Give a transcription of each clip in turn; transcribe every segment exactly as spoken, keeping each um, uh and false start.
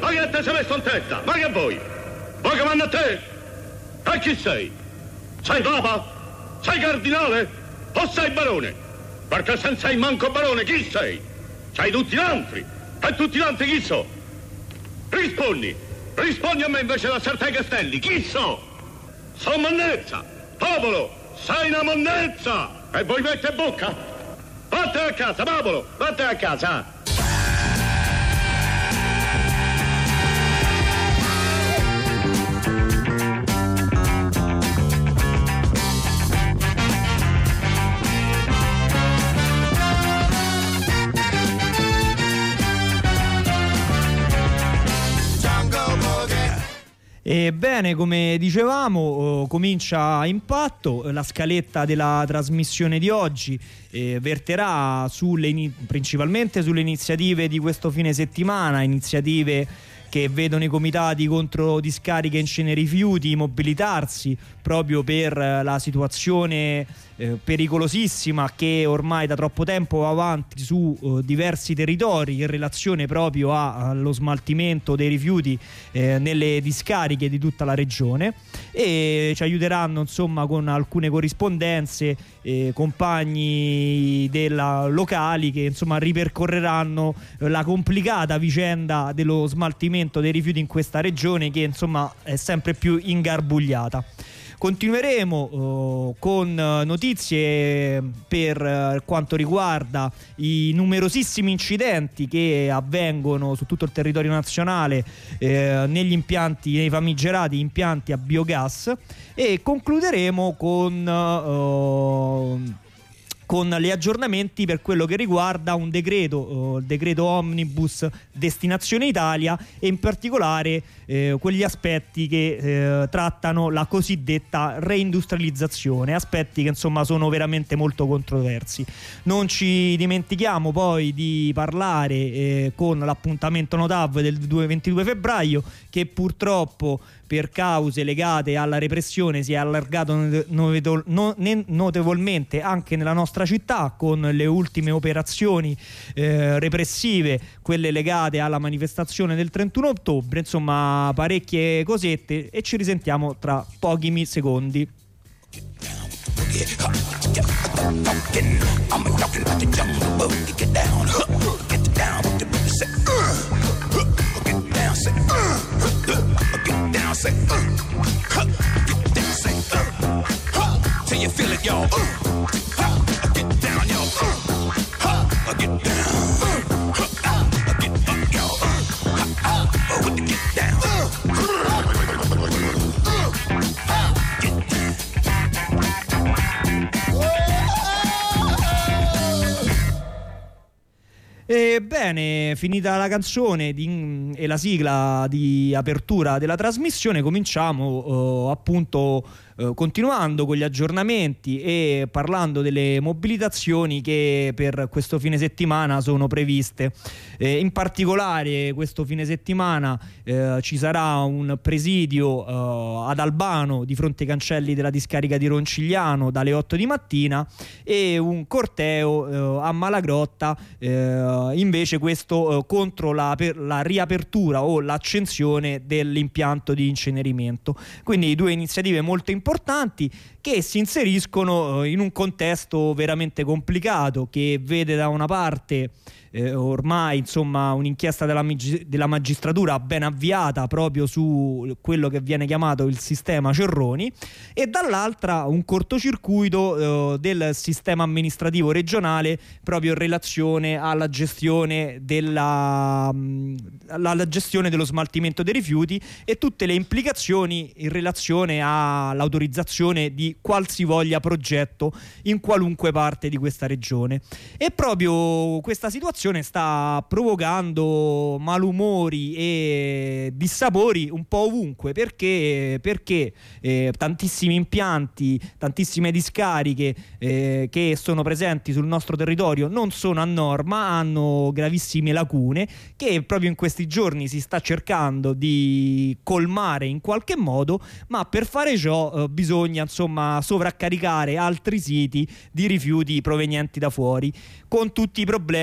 Ma che te sei messo in testa? Ma che vuoi? Vuoi che manda a te? E chi sei? Sei papa? Sei cardinale? O sei barone? Perché se non sei manco barone, chi sei? Sei tutti gli altri. E tutti gli altri chi so? Rispondi. Rispondi a me invece da Sartei Castelli. Chi so? Sono monnezza. Popolo, sei una monnezza. E voi mette bocca? Vattene a casa, popolo, vattene a casa. Ebbene, come dicevamo, oh, comincia Impatto. La scaletta della trasmissione di oggi eh, verterà sulle, principalmente sulle iniziative di questo fine settimana, iniziative che vedono i comitati contro discariche e inceneri rifiuti mobilitarsi proprio per la situazione eh, pericolosissima che ormai da troppo tempo va avanti su eh, diversi territori in relazione proprio a, allo smaltimento dei rifiuti eh, nelle discariche di tutta la regione, e ci aiuteranno insomma con alcune corrispondenze eh, compagni della locali che insomma ripercorreranno eh, la complicata vicenda dello smaltimento dei rifiuti in questa regione, che insomma è sempre più ingarbugliata. Continueremo uh, con notizie per uh, quanto riguarda i numerosissimi incidenti che avvengono su tutto il territorio nazionale eh, negli impianti, nei famigerati impianti a biogas, e concluderemo con uh, con gli aggiornamenti per quello che riguarda un decreto, il uh, decreto Omnibus Destinazione Italia, e in particolare eh, quegli aspetti che eh, trattano la cosiddetta reindustrializzazione, aspetti che insomma sono veramente molto controversi. Non ci dimentichiamo poi di parlare eh, con l'appuntamento Notav del ventidue febbraio, che purtroppo per cause legate alla repressione si è allargato notevolmente anche nella nostra città, con le ultime operazioni eh, repressive, quelle legate alla manifestazione del trentuno ottobre, insomma parecchie cosette, e ci risentiamo tra pochi secondi. Say, uh, huh, get down, say, uh, huh, till you feel it, y'all. Uh, huh, get down, y'all. Uh, huh, get down. Uh, huh, get up, y'all. Uh, huh, with the get down. Uh, uh, get down. Ebbene, finita la canzone di, e la sigla di apertura della trasmissione, cominciamo eh, appunto eh, continuando con gli aggiornamenti e parlando delle mobilitazioni che per questo fine settimana sono previste. Eh, in particolare questo fine settimana eh, ci sarà un presidio eh, ad Albano di fronte ai cancelli della discarica di Roncigliano dalle otto di mattina, e un corteo eh, a Malagrotta eh, invece questo eh, contro la, per, la riapertura o l'accensione dell'impianto di incenerimento. Quindi due iniziative molto importanti che si inseriscono eh, in un contesto veramente complicato, che vede da una parte Eh, ormai insomma un'inchiesta della, della magistratura ben avviata proprio su quello che viene chiamato il sistema Cerroni, e dall'altra un cortocircuito eh, del sistema amministrativo regionale proprio in relazione alla gestione della mh, alla gestione dello smaltimento dei rifiuti e tutte le implicazioni in relazione all'autorizzazione di qualsivoglia progetto in qualunque parte di questa regione. E proprio questa situazione sta provocando malumori e dissapori un po' ovunque, perché, perché eh, tantissimi impianti, tantissime discariche eh, che sono presenti sul nostro territorio non sono a norma, hanno gravissime lacune che proprio in questi giorni si sta cercando di colmare in qualche modo, ma per fare ciò eh, bisogna insomma sovraccaricare altri siti di rifiuti provenienti da fuori, con tutti i problemi che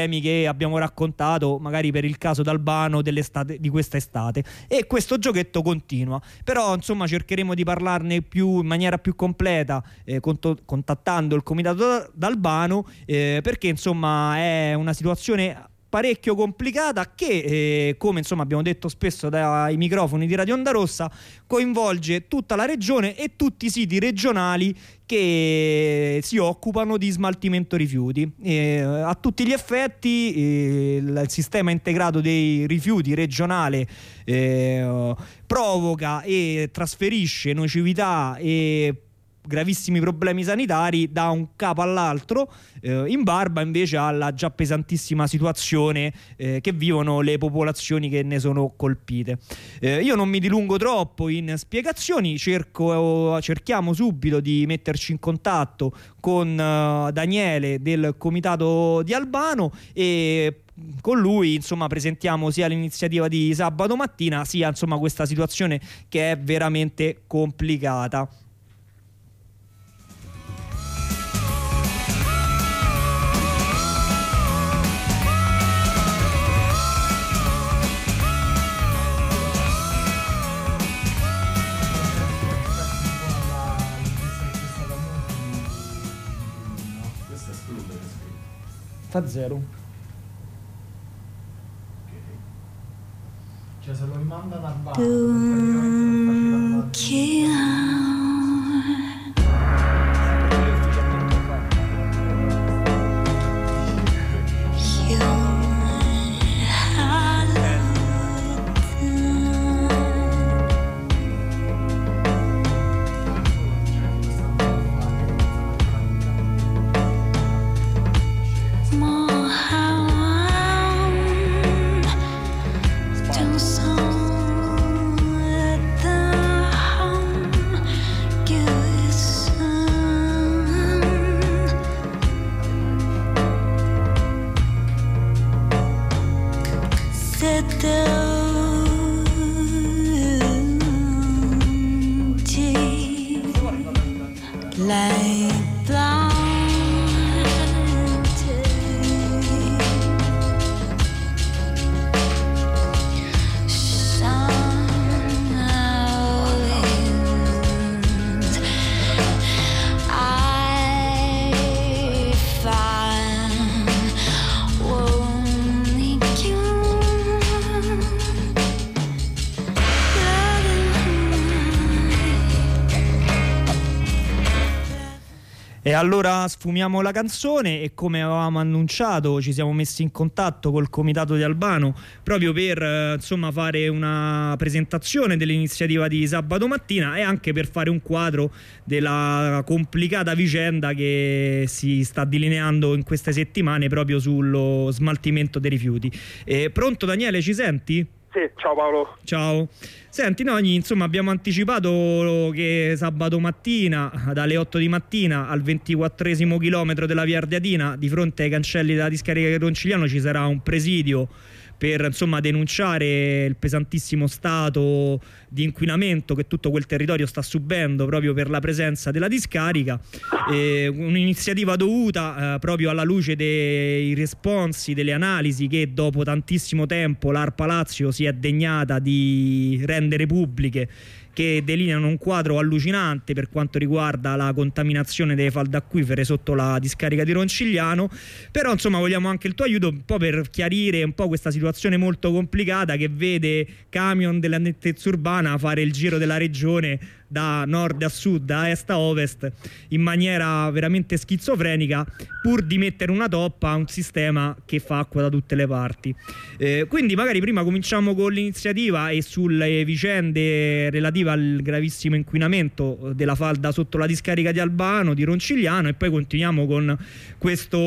che abbiamo raccontato magari per il caso d'Albano dell'estate, di questa estate, e questo giochetto continua. Però insomma cercheremo di parlarne più in maniera più completa eh, cont- contattando il comitato d'Albano, eh, perché insomma è una situazione parecchio complicata che eh, come insomma abbiamo detto spesso dai microfoni di Radio Onda Rossa, coinvolge tutta la regione e tutti i siti regionali che si occupano di smaltimento rifiuti. Eh, a tutti gli effetti eh, il sistema integrato dei rifiuti regionale eh, provoca e trasferisce nocività e gravissimi problemi sanitari da un capo all'altro, eh, in barba invece alla già pesantissima situazione eh, che vivono le popolazioni che ne sono colpite. Eh, io non mi dilungo troppo in spiegazioni, cerco, cerchiamo subito di metterci in contatto con uh, Daniele del comitato di Albano e con lui insomma presentiamo sia l'iniziativa di sabato mattina sia insomma questa situazione che è veramente complicata. Fa zero. Okay. Cioè se lo mandano a bar, non E allora sfumiamo la canzone e come avevamo annunciato ci siamo messi in contatto col comitato di Albano proprio per eh, insomma fare una presentazione dell'iniziativa di sabato mattina e anche per fare un quadro della complicata vicenda che si sta delineando in queste settimane proprio sullo smaltimento dei rifiuti. Eh, pronto Daniele, ci senti? Sì, ciao Paolo. Ciao. Senti, noi insomma abbiamo anticipato che sabato mattina dalle otto di mattina al ventiquattresimo chilometro della via Ardeatina, di fronte ai cancelli della discarica di Roncigliano, ci sarà un presidio per insomma denunciare il pesantissimo stato di inquinamento che tutto quel territorio sta subendo proprio per la presenza della discarica. Eh, un'iniziativa dovuta eh, proprio alla luce dei responsi, delle analisi che dopo tantissimo tempo l'ARPA Lazio si è degnata di rendere pubbliche, che delineano un quadro allucinante per quanto riguarda la contaminazione delle falde acquifere sotto la discarica di Roncigliano. Però insomma vogliamo anche il tuo aiuto un po' per chiarire un po' questa situazione molto complicata che vede camion della nettezza urbana fare il giro della regione da nord a sud, da est a ovest, in maniera veramente schizofrenica, pur di mettere una toppa a un sistema che fa acqua da tutte le parti. Eh, quindi magari prima cominciamo con l'iniziativa e sulle vicende relative al gravissimo inquinamento della falda sotto la discarica di Albano, di Roncigliano, e poi continuiamo con questo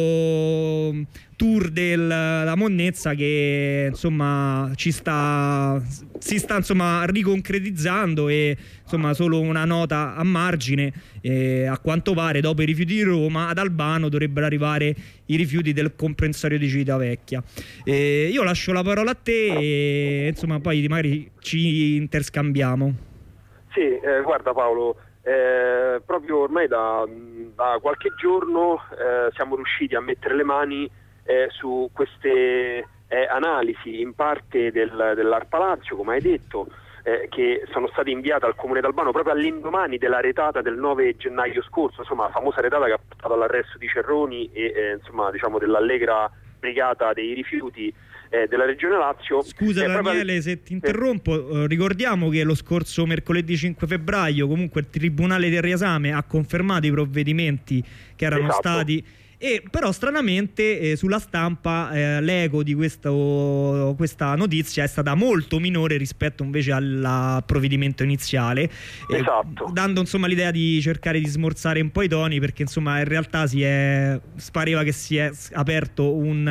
tour della monnezza che insomma ci sta si sta insomma riconcretizzando. E insomma solo una nota a margine, eh, a quanto pare dopo i rifiuti di Roma ad Albano dovrebbero arrivare i rifiuti del comprensorio di Civitavecchia. Eh, io lascio la parola a te e insomma poi magari ci interscambiamo. Sì, eh, guarda Paolo, eh, proprio ormai da, da qualche giorno eh, siamo riusciti a mettere le mani eh, su queste eh, analisi in parte del, dell'Arpa Lazio, come hai detto, eh, che sono state inviate al Comune d'Albano proprio all'indomani della retata del nove gennaio scorso, insomma la famosa retata che ha portato all'arresto di Cerroni e eh, insomma diciamo dell'Allegra Brigata dei Rifiuti eh, della Regione Lazio. Scusa eh, Daniele proprio... se ti interrompo, eh, ricordiamo che lo scorso mercoledì cinque febbraio comunque il Tribunale del Riesame ha confermato i provvedimenti che erano esatto. stati... E però stranamente eh, sulla stampa eh, l'eco di questo, questa notizia è stata molto minore rispetto invece al provvedimento iniziale, esatto. eh, dando insomma l'idea di cercare di smorzare un po' i toni, perché insomma in realtà si è, pareva che si è aperto un,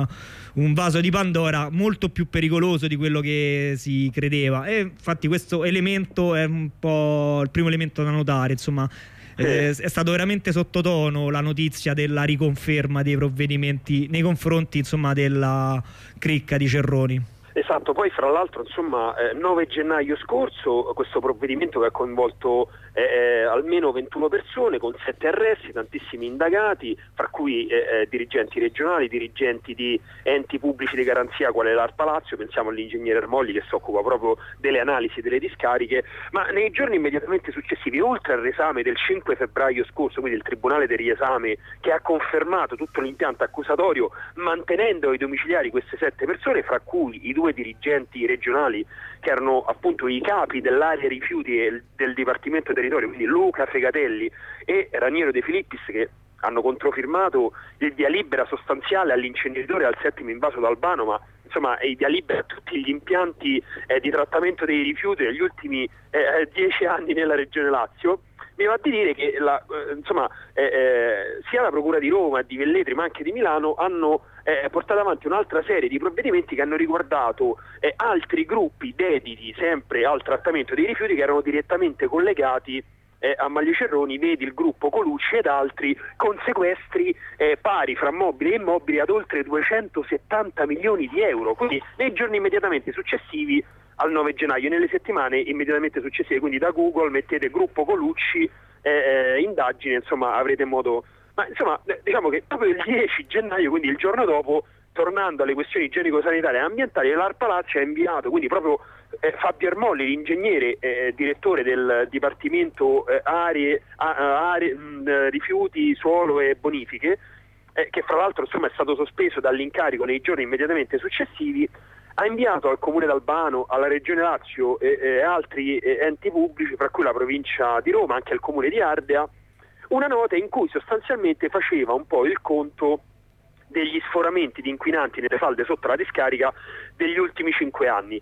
uh, un vaso di Pandora molto più pericoloso di quello che si credeva, e infatti questo elemento è un po' il primo elemento da notare, insomma. Eh, è stato veramente sottotono la notizia della riconferma dei provvedimenti nei confronti insomma della cricca di Cerroni. Esatto, poi fra l'altro insomma eh, nove gennaio scorso questo provvedimento che ha coinvolto eh, almeno ventuno persone con sette arresti, tantissimi indagati, fra cui eh, dirigenti regionali, dirigenti di enti pubblici di garanzia quale l'Arpa Lazio, pensiamo all'ingegnere Ermolli che si occupa proprio delle analisi delle discariche, ma nei giorni immediatamente successivi, oltre al riesame del cinque febbraio scorso, quindi il Tribunale del Riesame che ha confermato tutto l'impianto accusatorio mantenendo ai domiciliari queste sette persone, fra cui i due dirigenti regionali che erano appunto i capi dell'area rifiuti e del Dipartimento Territorio, quindi Luca Fegatelli e Raniero De Filippis, che hanno controfirmato il via libera sostanziale all'inceneritore al settimo invaso d'Albano, ma insomma il via libera a tutti gli impianti eh, di trattamento dei rifiuti negli ultimi eh, dieci anni nella regione Lazio. Mi va di dire che la, eh, insomma, eh, eh, sia la Procura di Roma, di Velletri, ma anche di Milano hanno eh, portato avanti un'altra serie di provvedimenti che hanno riguardato eh, altri gruppi dediti sempre al trattamento dei rifiuti che erano direttamente collegati eh, a Manlio Cerroni, vedi il gruppo Colucci ed altri, con sequestri eh, pari fra mobili e immobili ad oltre duecentosettanta milioni di euro. Quindi nei giorni immediatamente successivi al nove gennaio, nelle settimane immediatamente successive, quindi da Google mettete gruppo Colucci, eh, indagine, insomma avrete modo, ma insomma diciamo che proprio il dieci gennaio, quindi il giorno dopo, tornando alle questioni igienico-sanitarie e ambientali, l'Arpa Lazio ha inviato, quindi proprio eh, Fabio Ermolli, l'ingegnere eh, direttore del Dipartimento eh, aree, a, aree mh, rifiuti, suolo e bonifiche, eh, che fra l'altro insomma è stato sospeso dall'incarico nei giorni immediatamente successivi, ha inviato al Comune d'Albano, alla Regione Lazio e, e altri eh, enti pubblici, fra cui la provincia di Roma, anche al Comune di Ardea, una nota in cui sostanzialmente faceva un po' il conto degli sforamenti di inquinanti nelle falde sotto la discarica degli ultimi cinque anni.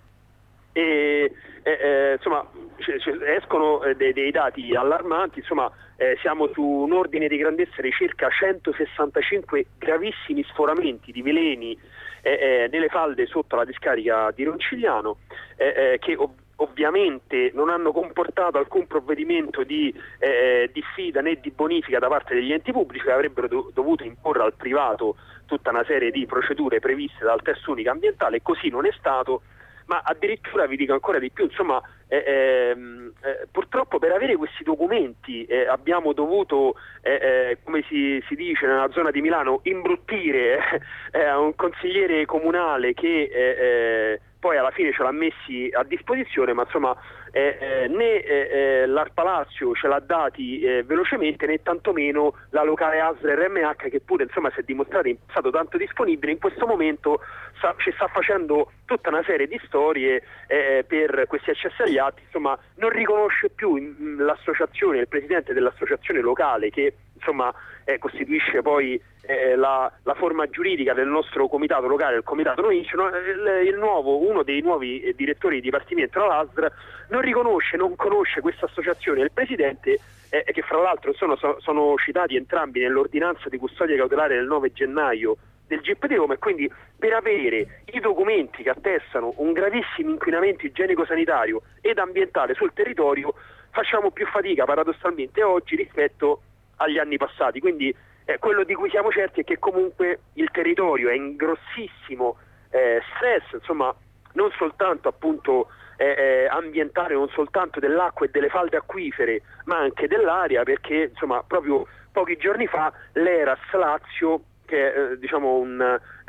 E, eh, eh, insomma c- c- escono eh, dei, dei dati allarmanti, insomma eh, siamo su un ordine di grandezza di circa centosessantacinque gravissimi sforamenti di veleni eh, eh, nelle falde sotto la discarica di Roncigliano, eh, eh, che ov- ovviamente non hanno comportato alcun provvedimento di eh, diffida né di bonifica da parte degli enti pubblici, che avrebbero do- dovuto imporre al privato tutta una serie di procedure previste dal testo unico ambientale, e così non è stato. Ma addirittura vi dico ancora di più, insomma eh, ehm, eh, purtroppo per avere questi documenti eh, abbiamo dovuto, eh, eh, come si, si dice nella zona di Milano, imbruttire eh, a un consigliere comunale che eh, eh, poi alla fine ce l'ha messi a disposizione, ma insomma eh, eh, né eh, l'Arpa Lazio ce l'ha dati eh, velocemente, né tantomeno la locale A S L R M H, che pure insomma si è dimostrata in passato tanto disponibile. In questo momento sta, ci sta facendo tutta una serie di storie eh, per questi accessi agli atti, insomma non riconosce più in, l'associazione, il presidente dell'associazione locale, che insomma eh, costituisce poi eh, la, la forma giuridica del nostro comitato locale, il comitato Noinci, no? il, il nuovo, uno dei nuovi eh, direttori di dipartimento della A S R non riconosce, non conosce questa associazione. Il presidente, eh, che fra l'altro sono, sono citati entrambi nell'ordinanza di custodia cautelare del nove gennaio del G I P di Roma, e quindi per avere i documenti che attestano un gravissimo inquinamento igienico-sanitario ed ambientale sul territorio facciamo più fatica paradossalmente oggi rispetto agli anni passati. Quindi eh, quello di cui siamo certi è che comunque il territorio è in grossissimo eh, stress, insomma non soltanto appunto eh, eh, ambientale, non soltanto dell'acqua e delle falde acquifere, ma anche dell'aria, perché insomma proprio pochi giorni fa l'Eras Lazio che è eh, diciamo un,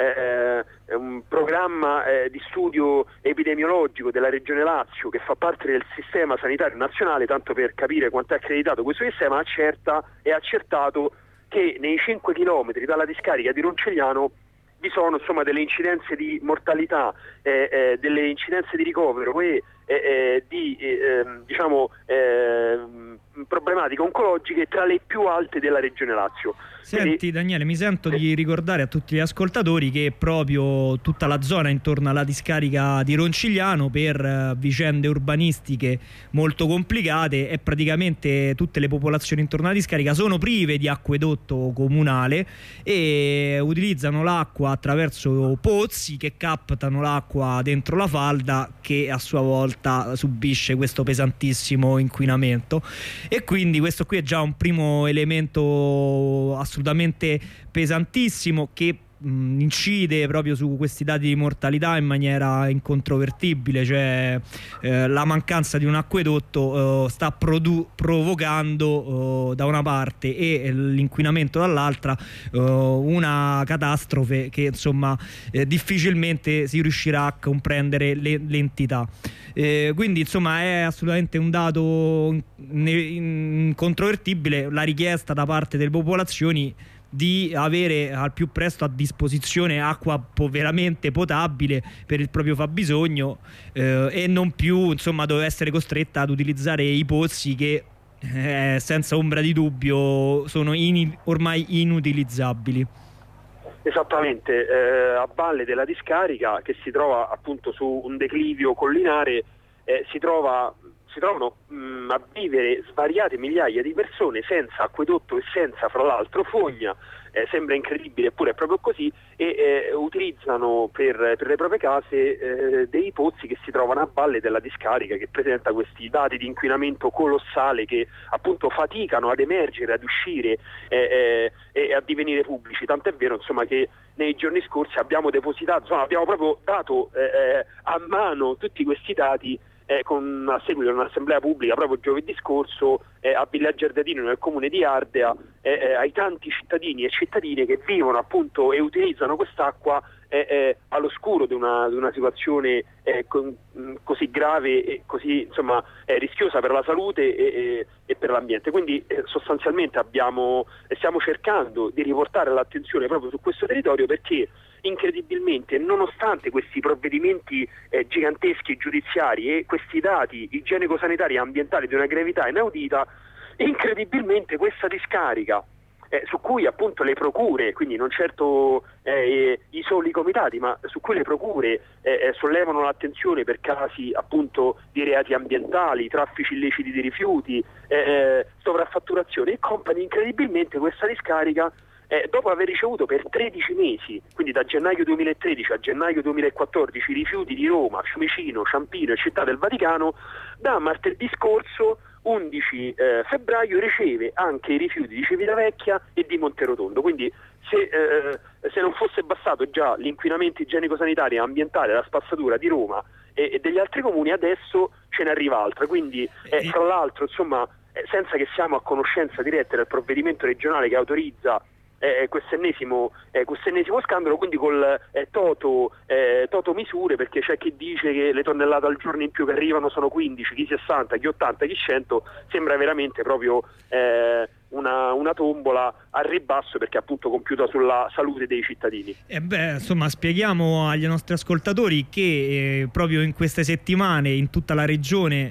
eh, un programma eh, di studio epidemiologico della Regione Lazio che fa parte del sistema sanitario nazionale, tanto per capire quanto è accreditato questo sistema, accerta e ha accertato che nei cinque chilometri dalla discarica di Roncegliano vi sono insomma delle incidenze di mortalità, eh, eh, delle incidenze di ricovero e eh, eh, di eh, diciamo eh, problematiche oncologiche tra le più alte della Regione Lazio. Senti Quindi, Daniele, mi sento di ricordare a tutti gli ascoltatori che proprio tutta la zona intorno alla discarica di Roncigliano, per uh, vicende urbanistiche molto complicate, e praticamente tutte le popolazioni intorno alla discarica sono prive di acquedotto comunale e utilizzano l'acqua attraverso pozzi che captano l'acqua dentro la falda, che a sua volta subisce questo pesantissimo inquinamento. E quindi questo qui è già un primo elemento assolutamente pesantissimo che mh, incide proprio su questi dati di mortalità in maniera incontrovertibile, cioè eh, la mancanza di un acquedotto eh, sta provocando eh, da una parte e l'inquinamento dall'altra eh, una catastrofe che insomma eh, difficilmente si riuscirà a comprendere l'entità. Eh, quindi insomma è assolutamente un dato incontrovertibile la richiesta da parte delle popolazioni di avere al più presto a disposizione acqua po veramente potabile per il proprio fabbisogno eh, e non più insomma dover essere costretta ad utilizzare i pozzi che eh, senza ombra di dubbio sono in ormai inutilizzabili. Esattamente, eh, a valle della discarica, che si trova appunto su un declivio collinare, eh, si, trova, si trovano mh, a vivere svariate migliaia di persone senza acquedotto e senza, fra l'altro, fogna. Eh, sembra incredibile, eppure è proprio così, e eh, utilizzano per, per le proprie case eh, dei pozzi che si trovano a valle della discarica, che presenta questi dati di inquinamento colossale che appunto faticano ad emergere, ad uscire eh, eh, e a divenire pubblici. Tant'è vero insomma che nei giorni scorsi abbiamo depositato, insomma, abbiamo proprio dato eh, a mano tutti questi dati Eh, con, a seguito di un'assemblea pubblica proprio giovedì scorso eh, a Villaggio Ardeatino, nel comune di Ardea, eh, eh, ai tanti cittadini e cittadine che vivono appunto e utilizzano quest'acqua eh, eh, all'oscuro di una, di una situazione eh, con, così grave e così insomma eh, rischiosa per la salute e, e, e per l'ambiente. Quindi eh, sostanzialmente abbiamo, stiamo cercando di riportare l'attenzione proprio su questo territorio, perché incredibilmente, nonostante questi provvedimenti eh, giganteschi giudiziari e questi dati igienico-sanitari e ambientali di una gravità inaudita, incredibilmente questa discarica eh, su cui appunto le procure, quindi non certo eh, i soli comitati, ma su cui le procure eh, sollevano l'attenzione per casi appunto di reati ambientali, traffici illeciti di rifiuti, eh, sovraffatturazione e compagni, incredibilmente questa discarica Eh, dopo aver ricevuto per tredici mesi, quindi da gennaio duemilatredici a gennaio duemilaquattordici, rifiuti di Roma, Fiumicino, Ciampino e Città del Vaticano, da martedì scorso undici eh, febbraio riceve anche i rifiuti di Civitavecchia e di Monterotondo. Quindi se, eh, se non fosse bastato già l'inquinamento igienico-sanitario e ambientale, la spazzatura di Roma e, e degli altri comuni, adesso ce ne arriva altra. Quindi eh, tra l'altro insomma eh, senza che siamo a conoscenza diretta del provvedimento regionale che autorizza Eh, quest'ennesimo, eh, quest'ennesimo scandalo, quindi col eh, toto, eh, toto misure, perché c'è chi dice che le tonnellate al giorno in più che arrivano sono quindici, chi sessanta, chi ottanta, chi cento, sembra veramente proprio eh, una, una tombola al ribasso, perché appunto compiuta sulla salute dei cittadini. E beh, insomma, spieghiamo agli nostri ascoltatori che eh, proprio in queste settimane in tutta la regione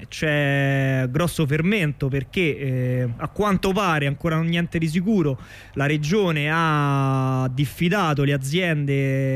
c'è grosso fermento, perché eh, a quanto pare, ancora non niente di sicuro, la regione ha diffidato le aziende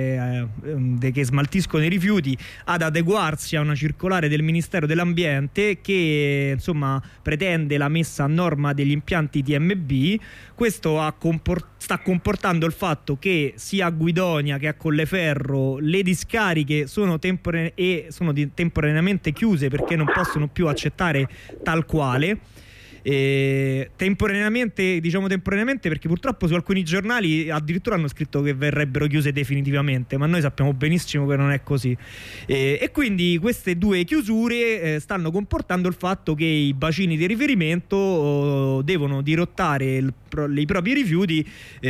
eh, che smaltiscono i rifiuti ad adeguarsi a una circolare del Ministero dell'Ambiente che insomma pretende la messa a norma degli impianti T M B. Questo ha comport- sta comportando il fatto che sia a Guidonia che a Colleferro le discariche sono, tempore- e sono temporaneamente chiuse perché non possono più accettare tal quale. E temporaneamente, diciamo temporaneamente perché purtroppo su alcuni giornali addirittura hanno scritto che verrebbero chiuse definitivamente, ma noi sappiamo benissimo che non è così. E, e quindi queste due chiusure eh, stanno comportando il fatto che i bacini di riferimento oh, devono dirottare il, i propri rifiuti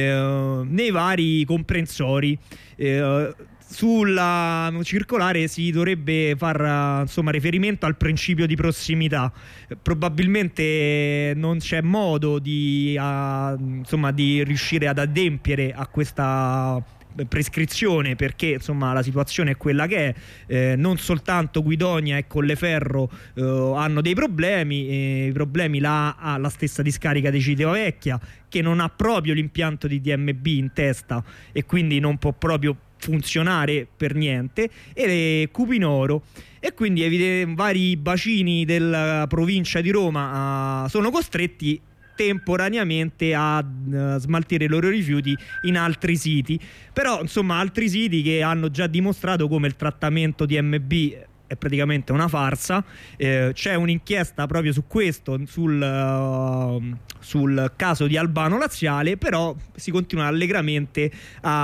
eh, nei vari comprensori. Eh, Sulla circolare si dovrebbe far insomma riferimento al principio di prossimità. Probabilmente non c'è modo di, a, insomma, di riuscire ad adempiere a questa prescrizione, perché insomma la situazione è quella che è. Eh, non soltanto Guidonia e Colleferro eh, hanno dei problemi, e i problemi la ha la stessa discarica di Civitavecchia, che non ha proprio l'impianto di D M B in testa e quindi non può proprio funzionare per niente, e Cupinoro, e quindi evidente, vari bacini della provincia di Roma uh, sono costretti temporaneamente a uh, smaltire i loro rifiuti in altri siti, però insomma altri siti che hanno già dimostrato come il trattamento D M B è praticamente una farsa. Eh, c'è un'inchiesta proprio su questo, sul, uh, sul caso di Albano Laziale, però si continua allegramente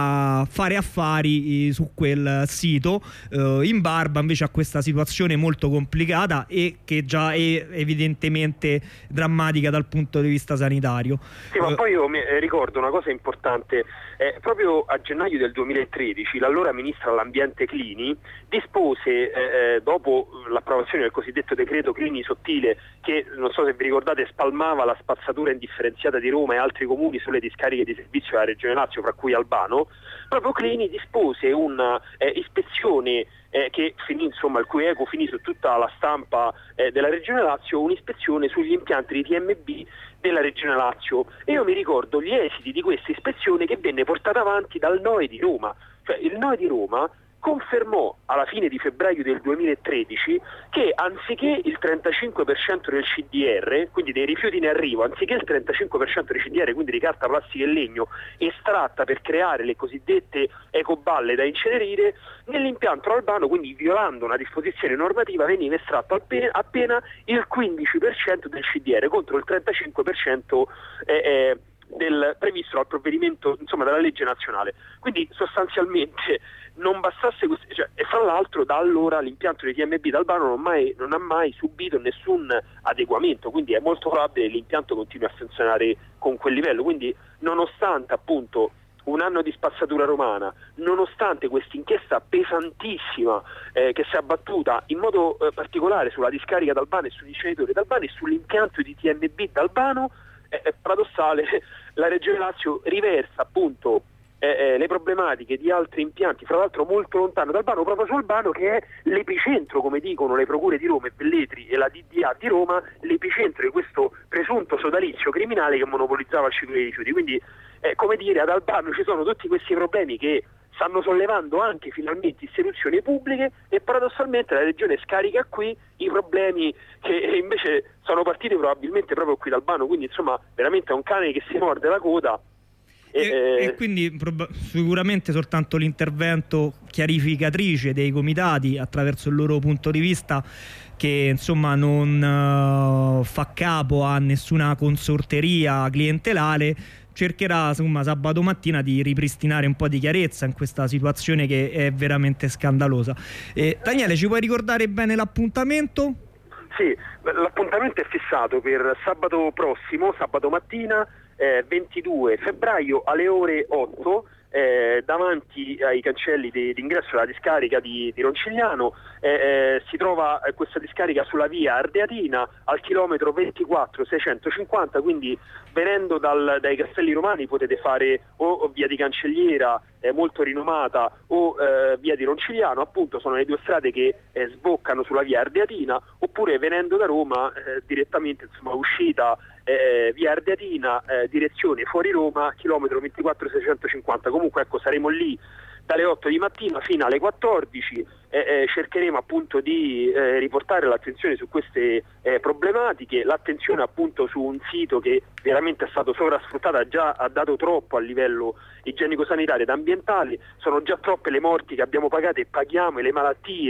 a fare affari su quel sito, uh, in barba invece a questa situazione molto complicata e che già è evidentemente drammatica dal punto di vista sanitario. Sì, ma uh, poi io mi ricordo una cosa importante, eh, proprio a gennaio del duemilatredici l'allora ministra dell'ambiente Clini dispose eh, dopo l'approvazione del cosiddetto decreto Clini sottile, che non so se vi ricordate spalmava la spazzatura indifferenziata di Roma e altri comuni sulle discariche di servizio della Regione Lazio, fra cui Albano, proprio Clini dispose una eh, ispezione eh, che finì, insomma, il cui eco finì su tutta la stampa eh, della Regione Lazio, un'ispezione sugli impianti di T M B della Regione Lazio, e io mi ricordo gli esiti di questa ispezione che venne portata avanti dal N O E di Roma. Cioè il N O E di Roma confermò alla fine di febbraio del duemilatredici che anziché il trentacinque per cento del C D R, quindi dei rifiuti in arrivo, anziché il trentacinque per cento del C D R, quindi di carta, plastica e legno, estratta per creare le cosiddette ecoballe da incenerire, nell'impianto Albano, quindi violando una disposizione normativa, veniva estratto appena, appena il quindici per cento del C D R contro il trentacinque per cento eh, eh, del previsto dal provvedimento, insomma, dalla legge nazionale. Quindi sostanzialmente non bastasse questo, cioè, e fra l'altro da allora l'impianto di T M B d'Albano non, mai, non ha mai subito nessun adeguamento, quindi è molto probabile che l'impianto continui a funzionare con quel livello. Quindi nonostante appunto un anno di spazzatura romana, nonostante questa inchiesta pesantissima eh, che si è abbattuta in modo eh, particolare sulla discarica d'Albano e sugli inceneritori d'Albano e sull'impianto di T M B d'Albano, è, è paradossale, la Regione Lazio riversa appunto Eh, eh, le problematiche di altri impianti, fra l'altro molto lontano da Albano, proprio su Albano, che è l'epicentro, come dicono le procure di Roma e Velletri e la D D A di Roma, l'epicentro di questo presunto sodalizio criminale che monopolizzava il ciclo dei rifiuti. Quindi eh, come dire, ad Albano ci sono tutti questi problemi che stanno sollevando anche finalmente istituzioni pubbliche, e paradossalmente la regione scarica qui i problemi che invece sono partiti probabilmente proprio qui da Albano. Quindi insomma veramente è un cane che si morde la coda. E, eh, e quindi prob- sicuramente soltanto l'intervento chiarificatrice dei comitati attraverso il loro punto di vista, che insomma non uh, fa capo a nessuna consorteria clientelare, cercherà insomma sabato mattina di ripristinare un po' di chiarezza in questa situazione che è veramente scandalosa. Eh, Daniele, ci puoi ricordare bene l'appuntamento? Sì, l'appuntamento è fissato per sabato prossimo, sabato mattina, Eh, ventidue febbraio alle ore otto, eh, davanti ai cancelli di, di ingresso della discarica di, di Roncigliano. Eh, eh, si trova eh, questa discarica sulla via Ardeatina al chilometro ventiquattro seicentocinquanta, quindi venendo dal, dai Castelli Romani potete fare o, o via di Cancelliera, eh, molto rinomata, o eh, via di Roncigliano, appunto sono le due strade che eh, sboccano sulla via Ardeatina, oppure venendo da Roma eh, direttamente, insomma, uscita Eh, via Ardeatina, eh, direzione fuori Roma, chilometro ventiquattro seicentocinquanta. Comunque ecco, saremo lì dalle otto di mattina fino alle quattordici, eh, eh, cercheremo appunto di eh, riportare l'attenzione su queste eh, problematiche, l'attenzione appunto su un sito che veramente è stato sovrasfruttato, già ha dato troppo a livello igienico-sanitario ed ambientale, sono già troppe le morti che abbiamo pagato e paghiamo e le malattie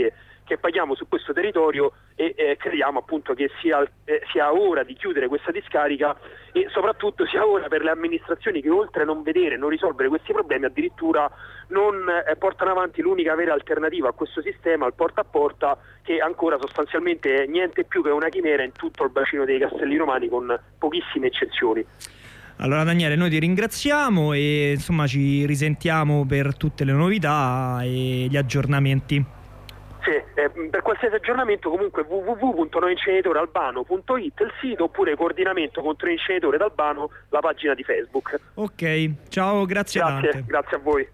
che paghiamo su questo territorio e eh, crediamo appunto che sia, eh, sia ora di chiudere questa discarica e soprattutto sia ora per le amministrazioni che oltre a non vedere, non risolvere questi problemi addirittura non eh, portano avanti l'unica vera alternativa a questo sistema, al porta a porta, che ancora sostanzialmente è niente più che una chimera in tutto il bacino dei Castelli Romani con pochissime eccezioni. Allora Daniele, noi ti ringraziamo e insomma ci risentiamo per tutte le novità e gli aggiornamenti. Sì, eh, per qualsiasi aggiornamento comunque w w w punto noinceneritore albano punto i t il sito, oppure coordinamento contro l'inceneritore d'Albano, la pagina di Facebook. Ok, ciao, grazie, grazie tante. Grazie a voi.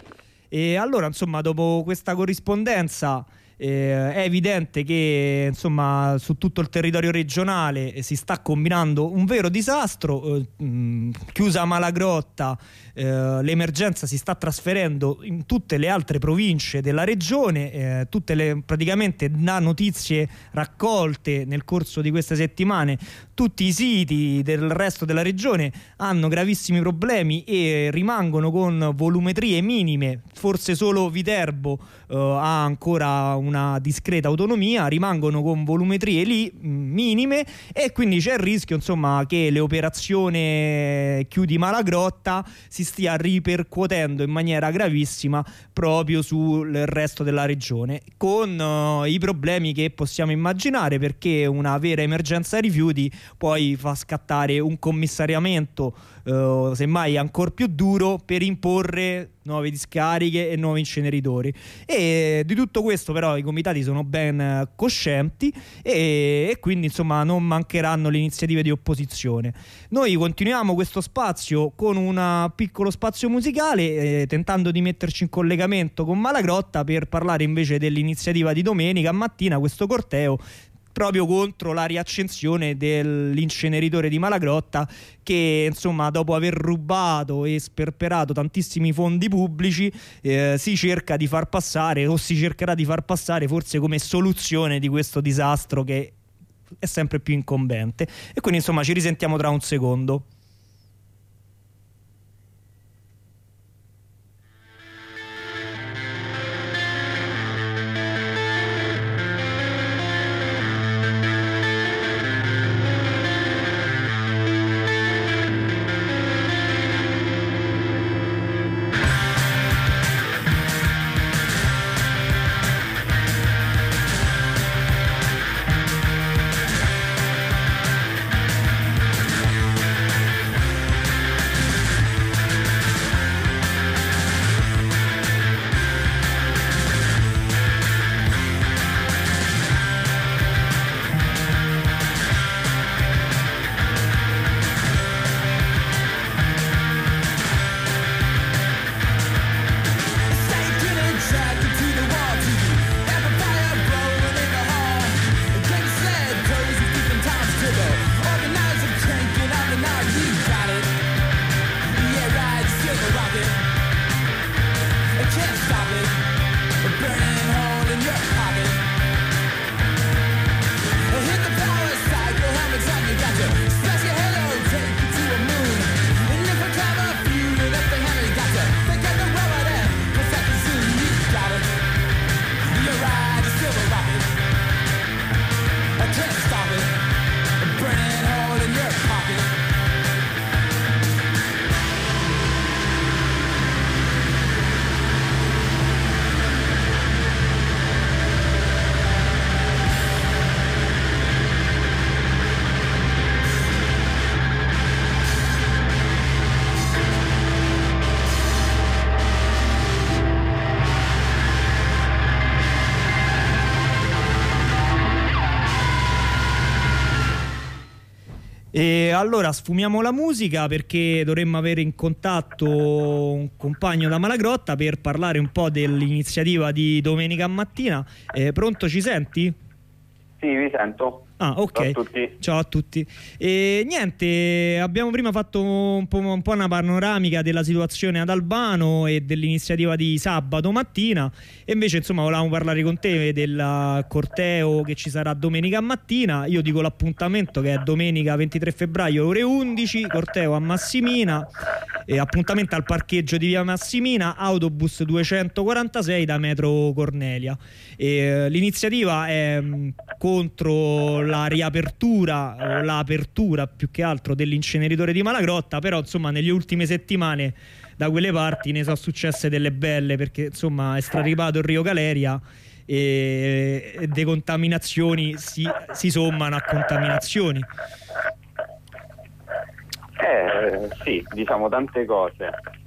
E allora insomma dopo questa corrispondenza eh, è evidente che insomma su tutto il territorio regionale eh, si sta combinando un vero disastro. eh, mh, chiusa Malagrotta, eh, l'emergenza si sta trasferendo in tutte le altre province della regione, eh, tutte le, praticamente da notizie raccolte nel corso di queste settimane tutti i siti del resto della regione hanno gravissimi problemi e rimangono con volumetrie minime. Forse solo Viterbo eh, ha ancora una discreta autonomia, rimangono con volumetrie lì mh, minime, e quindi c'è il rischio insomma che le operazioni chiudi Malagrotta si stia ripercuotendo in maniera gravissima proprio sul resto della regione, con uh, i problemi che possiamo immaginare, perché una vera emergenza rifiuti poi fa scattare un commissariamento uh, semmai ancora più duro per imporre nuove discariche e nuovi inceneritori. E di tutto questo però i comitati sono ben coscienti e, e quindi insomma non mancheranno le iniziative di opposizione. Noi continuiamo questo spazio con un piccolo spazio musicale, eh, tentando di metterci in collegamento con Malagrotta per parlare invece dell'iniziativa di domenica mattina, questo corteo proprio contro la riaccensione dell'inceneritore di Malagrotta, che insomma dopo aver rubato e sperperato tantissimi fondi pubblici eh, si cerca di far passare, o si cercherà di far passare forse come soluzione di questo disastro che è sempre più incombente. E quindi insomma ci risentiamo tra un secondo. E allora sfumiamo la musica, perché dovremmo avere in contatto un compagno da Malagrotta per parlare un po' dell'iniziativa di domenica mattina. Eh, pronto, ci senti? Sì, vi sento. Ah, ok. Ciao a tutti. Ciao a tutti. E niente, abbiamo prima fatto un po', un po' una panoramica della situazione ad Albano e dell'iniziativa di sabato mattina, e invece insomma volevamo parlare con te del corteo che ci sarà domenica mattina. Io dico l'appuntamento, che è domenica ventitré febbraio ore undici, corteo a Massimina, e appuntamento al parcheggio di via Massimina, autobus duecentoquarantasei da metro Cornelia. E l'iniziativa è mh, contro la riapertura o l'apertura più che altro dell'inceneritore di Malagrotta, però insomma nelle ultime settimane da quelle parti ne sono successe delle belle, perché insomma è straripato il Rio Galeria e, e decontaminazioni si, si sommano a contaminazioni. Eh sì, diciamo tante cose.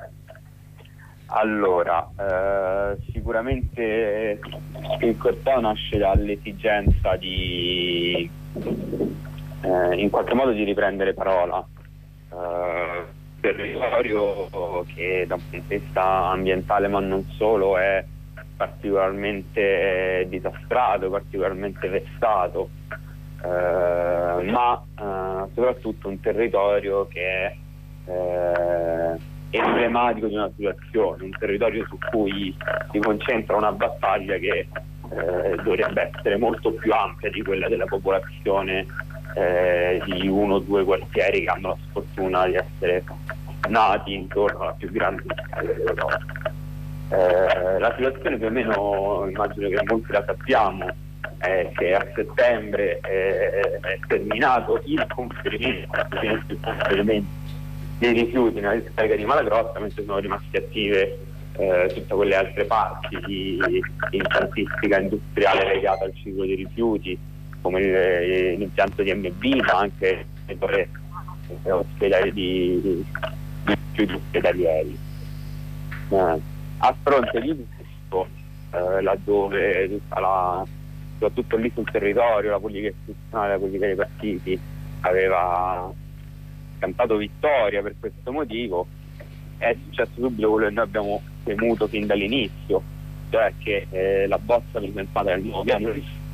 Allora, eh, sicuramente il corteo nasce dall'esigenza di eh, in qualche modo di riprendere parola. Eh, territorio che da un punto di vista ambientale, ma non solo, è particolarmente disastrato, particolarmente vessato, eh, ma eh, soprattutto un territorio che è eh, emblematico di una situazione, un territorio su cui si concentra una battaglia che eh, dovrebbe essere molto più ampia di quella della popolazione eh, di uno o due quartieri che hanno la sfortuna di essere nati intorno alla più grande città d'Europa. Eh, la situazione più o meno, immagino che molti la sappiamo, è che a settembre è, è terminato il conferimento, il conferimento dei rifiuti nella discarica di Malagrotta, mentre sono rimaste attive eh, tutte quelle altre parti di impiantistica industriale legata al ciclo dei rifiuti, come il, l'impianto di M B, ma anche le ospedali di, di rifiuti ospedalieri. Eh, a fronte di questo, eh, laddove tutta la, soprattutto lì sul territorio, la politica istituzionale, la politica dei partiti aveva cantato vittoria per questo motivo, è successo subito quello che noi abbiamo temuto fin dall'inizio, cioè che eh, la bozza presentata nel nuovo piano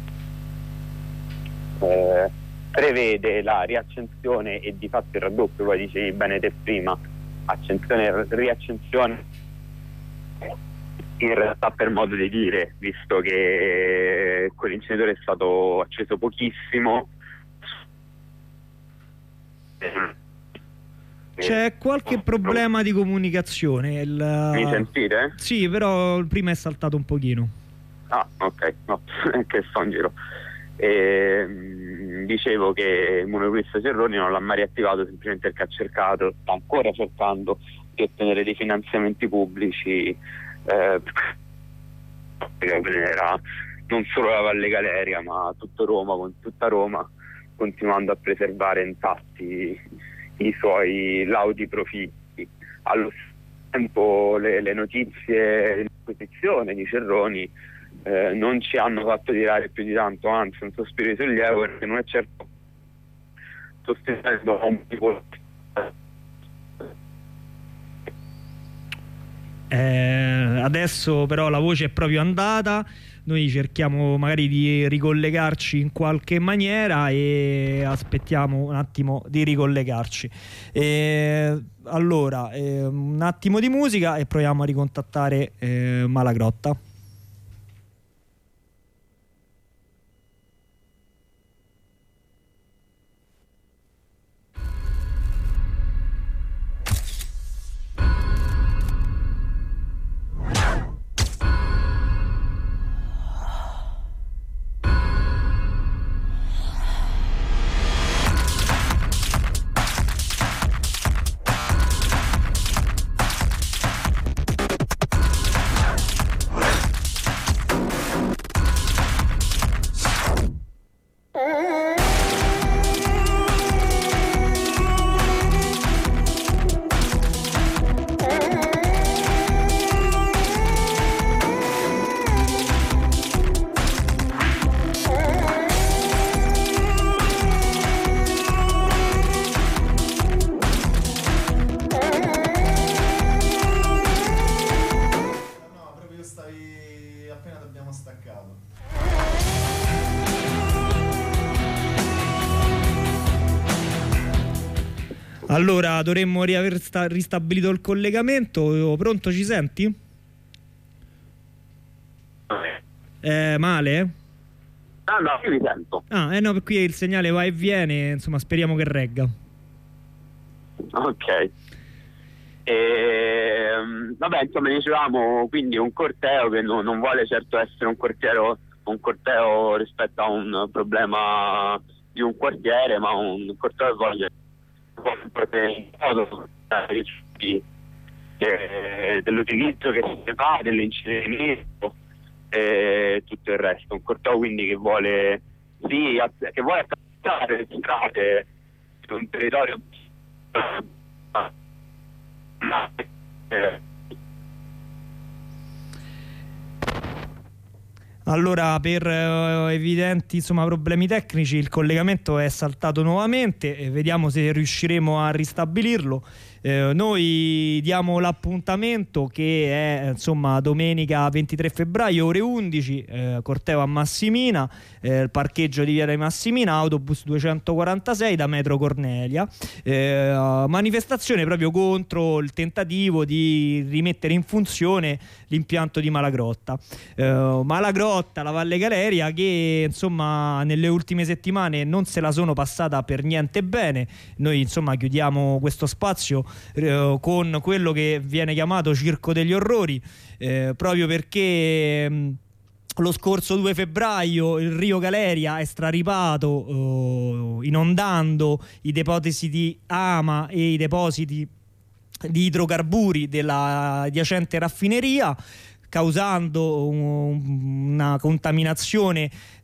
eh, prevede la riaccensione e di fatto il raddoppio, poi dicevi bene te prima, accensione e riaccensione in realtà per modo di dire, visto che quell'inceneritore è stato acceso pochissimo. C'è qualche problema di comunicazione. Il... Mi sentite? Sì, però prima è saltato un pochino. Ah, ok, no, che sto in giro. E, mh, dicevo che il monopolista Cerroni non l'ha mai riattivato semplicemente perché ha cercato, sta ancora cercando di ottenere dei finanziamenti pubblici eh, che venerà non solo la Valle Galeria ma tutto Roma, con tutta Roma, continuando a preservare intatti i suoi laudi profitti. Allo stesso tempo le, le notizie in posizione di Cerroni eh, non ci hanno fatto tirare più di tanto, anzi un sospiro di sollievo, perché non è certo sostenendo un tipo eh, adesso però la voce è proprio andata. Noi cerchiamo magari di ricollegarci in qualche maniera e aspettiamo un attimo di ricollegarci. E allora, eh, un attimo di musica e proviamo a ricontattare eh, Malagrotta. appena ti abbiamo staccato. Allora, dovremmo riaver sta- ristabilito il collegamento. Pronto, ci senti? Eh, male? Ah no, io mi sento. Ah, eh no, qui il segnale va e viene, insomma, speriamo che regga. Ok. E, vabbè, insomma, dicevamo quindi un corteo che no, non vuole certo essere un corteo, un corteo rispetto a un problema di un quartiere, ma un corteo che voglia dell'utilizzo che si fa, dell'incenerimento e tutto il resto. Un corteo quindi che vuole sì, che vuole attrezzare le strade su un territorio Allora, per uh, evidenti insomma, problemi tecnici, il collegamento è saltato nuovamente e vediamo se riusciremo a ristabilirlo. Eh, noi diamo l'appuntamento che è insomma domenica ventitré febbraio ore undici, eh, corteo a Massimina, eh, il parcheggio di via dei Massimina, autobus duecentoquarantasei da Metro Cornelia, eh, manifestazione proprio contro il tentativo di rimettere in funzione l'impianto di Malagrotta. eh, Malagrotta, la Valle Galeria, che insomma nelle ultime settimane non se la sono passata per niente bene. Noi insomma chiudiamo questo spazio eh, con quello che viene chiamato Circo degli Orrori, eh, proprio perché mh, lo scorso due febbraio il Rio Galeria è straripato, eh, inondando i depositi di Ama e i depositi di idrocarburi della adiacente raffineria, causando una contaminazione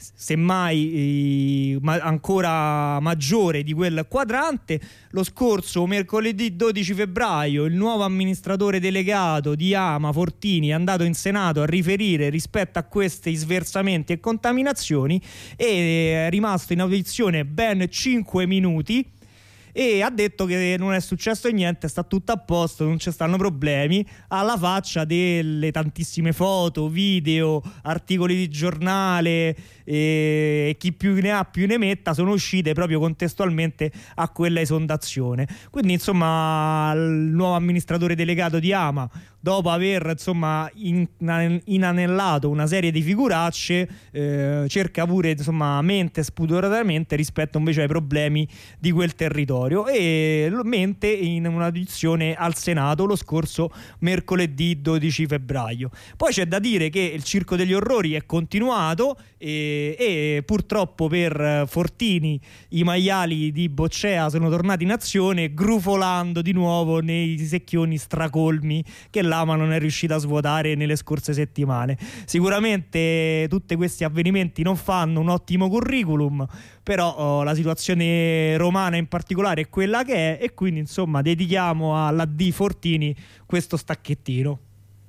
semmai ma ancora maggiore di quel quadrante. Lo scorso mercoledì dodici febbraio il nuovo amministratore delegato di Ama, Fortini, è andato in Senato a riferire rispetto a questi sversamenti e contaminazioni e è rimasto in audizione ben cinque minuti e ha detto che non è successo niente, sta tutto a posto, non ci stanno problemi, alla faccia delle tantissime foto, video, articoli di giornale e chi più ne ha più ne metta sono uscite proprio contestualmente a quella esondazione. Quindi insomma il nuovo amministratore delegato di Ama, dopo aver insomma in, inanellato una serie di figuracce, eh, cerca pure insomma mente spudoratamente rispetto invece ai problemi di quel territorio e lo mente in un'audizione al Senato lo scorso mercoledì dodici febbraio. Poi c'è da dire che il Circo degli Orrori è continuato e, e purtroppo per Fortini i maiali di Boccea sono tornati in azione, grufolando di nuovo nei secchioni stracolmi che l'Ama non è riuscita a svuotare nelle scorse settimane. Sicuramente tutti questi avvenimenti non fanno un ottimo curriculum, però oh, la situazione romana in particolare è quella che è e quindi insomma dedichiamo alla D Fortini questo stacchettino.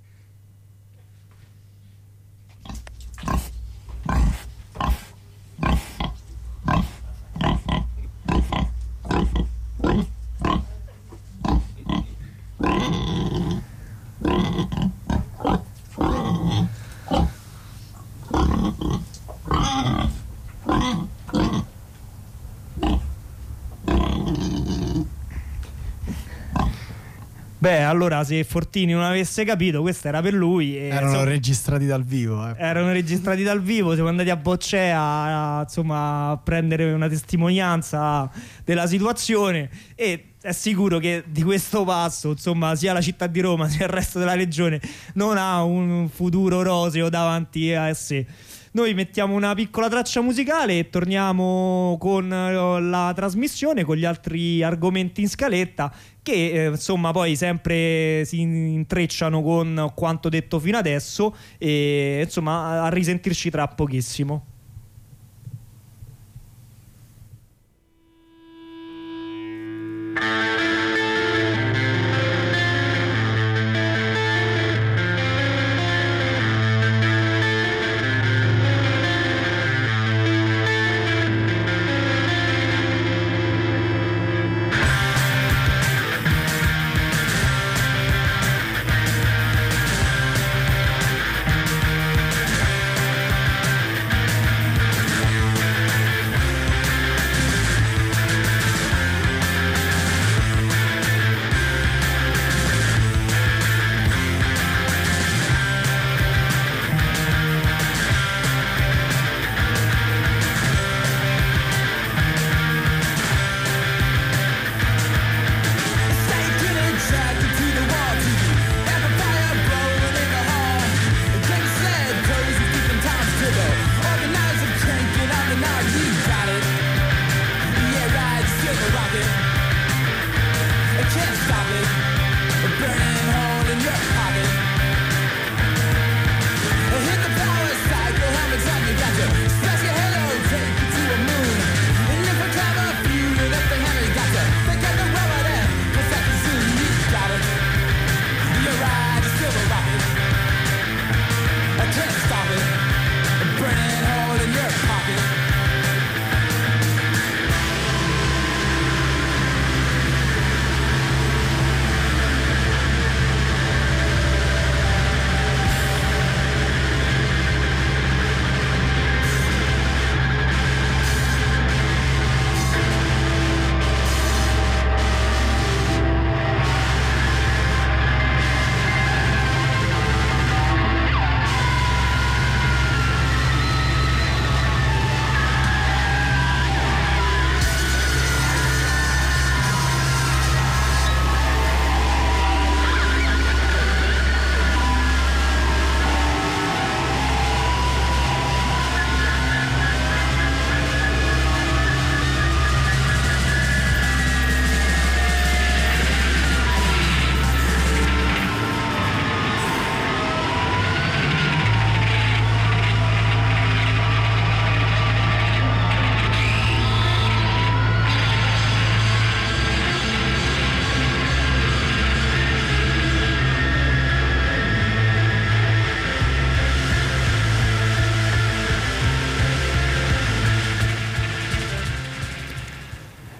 Beh, allora se Fortini non avesse capito, questo era per lui. E, erano insomma, registrati dal vivo. Eh. Erano registrati dal vivo, siamo andati a Boccea a, insomma, a prendere una testimonianza della situazione e è sicuro che di questo passo, insomma, sia la città di Roma sia il resto della regione non ha un futuro roseo davanti a sé. Noi mettiamo una piccola traccia musicale e torniamo con la trasmissione, con gli altri argomenti in scaletta che eh, insomma poi sempre si intrecciano con quanto detto fino adesso e insomma a risentirci tra pochissimo.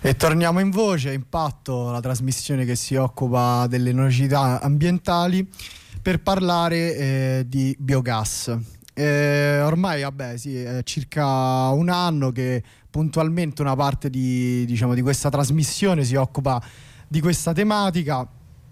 E torniamo in Voce, Impatto, la trasmissione che si occupa delle nocività ambientali, per parlare eh, di biogas. Eh, ormai vabbè, sì, è circa un anno che puntualmente una parte di, diciamo, di questa trasmissione si occupa di questa tematica.